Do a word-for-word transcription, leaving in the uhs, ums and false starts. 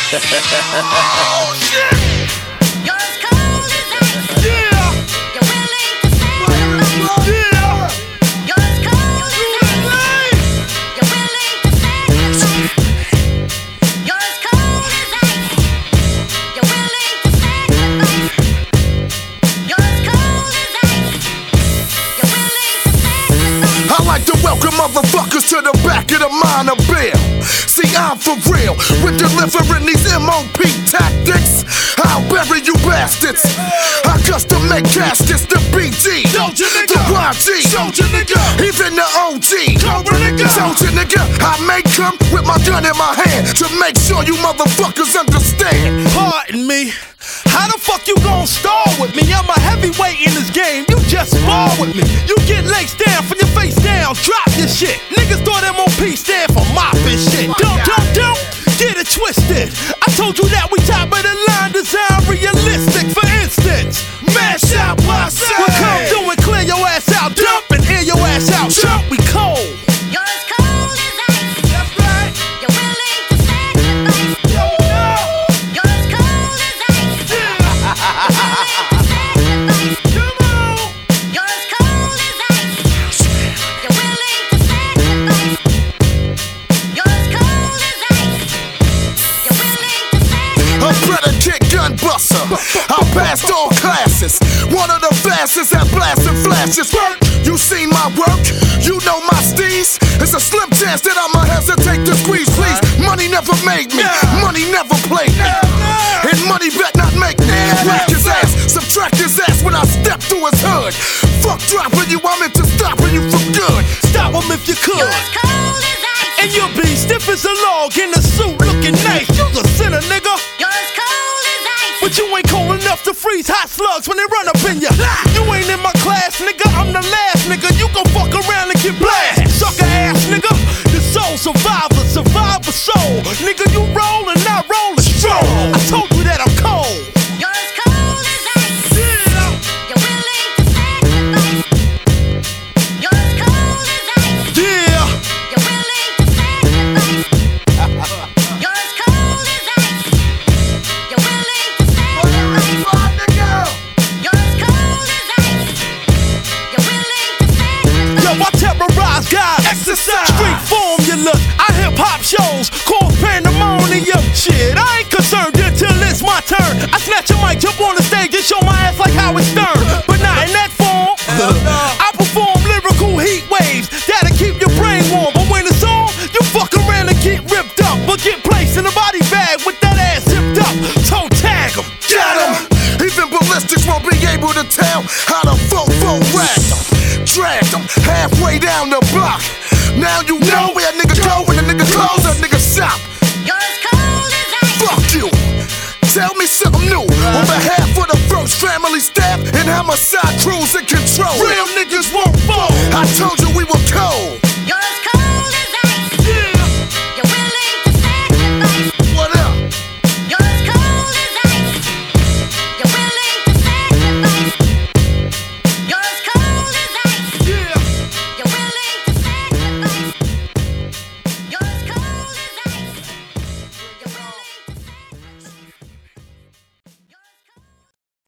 Oh shit! You're as cold as ice. Yeah! You're willing to sacrifice. Yeah! You're as cold as ice. You're willing to sacrifice. You're as cold as ice. You're willing to sacrifice. You're as cold as ice. You're willing to sacrifice. I like to welcome motherfuckers to the back of the minor bill. See, I'm for real with delivering these M O P tactics. I'll bury you bastards. I custom make caskets, the B G, Soldier nigga. the Y G, Soldier nigga. even the O G, Cobra nigga. Soldier nigga. I may come with my gun in my hand to make sure you motherfuckers understand. Pardon me. How the fuck you gon' stall with me? I'm a heavyweight in this game. You just spar with me. You get laced down from your face down. Drop your shit. Niggas thought M O P stand for mopping shit. Don't, don't, don't get it twisted. I told you that we top of the line, design realistic. For instance, mash out my side. We come through and clear your ass out. Dump and air your ass out. Jump, we cold. You're as cold as ice. That's right. You're willing to sacrifice. Yo, yo. You're as cold as ice. You're willing to sacrifice. Come on. You're as cold as ice. You're willing to sacrifice. You're as cold as ice. You're willing to sacrifice. A predicate gun buster. I passed all classes. One of the fastest at blasting flashes. You seen my work? You know my steez? It's a slim chance that I'ma hesitate to squeeze, please. Money never made me. Money never played me. And money bet not make me. Whack his ass, subtract his ass when I step through his hood. Fuck dropping you, I'm into stopping you for good. Stop him if you could. You're as cold as ice. And you'll be stiff as a log in a suit looking nice. You's a sinner, nigga. You're as cold as ice. But you ain't cold enough to freeze hot slugs when they run up in ya. You ain't in my class, nigga. I'm the last, nigga. You gon' fuck around and get blasted. Sucker ass, nigga. The soul survivor, survivor soul. Nigga, you roll and I roll a stroll. I told you that I'm cold. You're as cold as ice. Yeah. You're willing to sacrifice. You're as cold as ice. Yeah. You're willing to sacrifice. You're as cold as ice. You're willing to sacrifice. You're as cold as ice. You're willing to sacrifice. Yo, I terrorize guys. Exercise. Street formulas. I hip hop shows. Cause pandemonium. Shit, I ain't concerned until it's my turn. I snatch a mic, jump on the stage, and show my ass like Howard Stern. But not in that form. I perform lyrical heat waves that'll keep your brain warm. But when it's on, you fuck around and get ripped up. But get placed in a body bag with that ass zipped up. Toe tag 'em. Got him! Even ballistics won't be able to tell how to fofo rag them. Drag them halfway down the block. Now you know where a nigga go when a nigga close, a nigga shop. You're as cold as ice. Fuck you! Tell me something new. On behalf of the First Family staff and Homicide crews in control. Real niggas won't fall. I told you